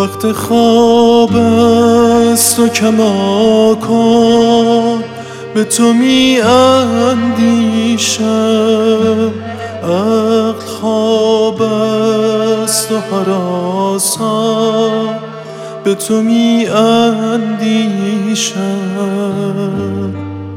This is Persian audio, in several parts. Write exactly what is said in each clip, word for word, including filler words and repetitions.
وقت خواب است و کماکان به تو می اندیشم. عقل خواب است و هراسان به تو می اندیشم.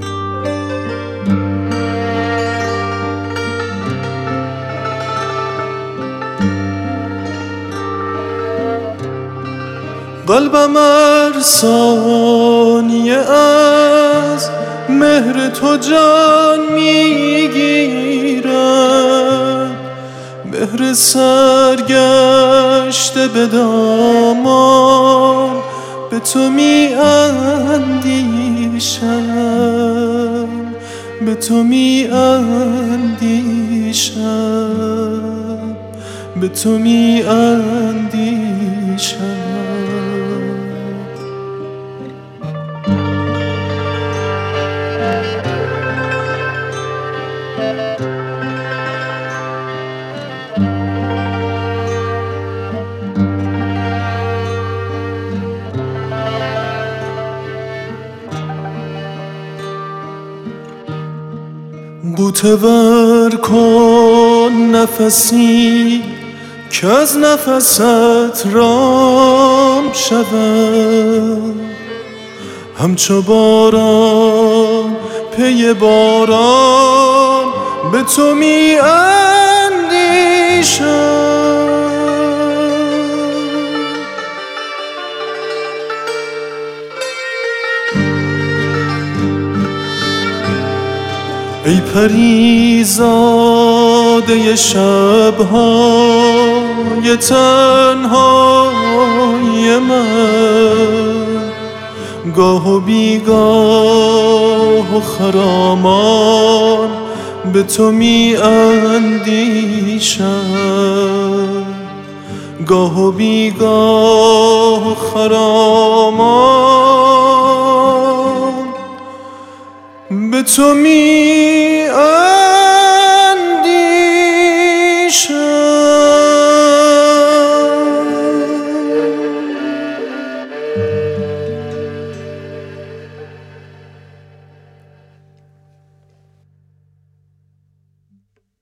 قلبم ار ثانیه از مهر تو جان میگیرد، مهر سرگشته به دامان به تو می اندیشم، به تو می اندیشم، به تو می اندیشم. بوته ور کن نفسی که از نفست رام شود، همچو باران پی باران به تو می اندیشم. ای پریزاده شب‌های تنهای من، گاه و بیگاه و خرامان به تو می اندیشم، گاه و بیگاه و خرامان به تو می اندیشم.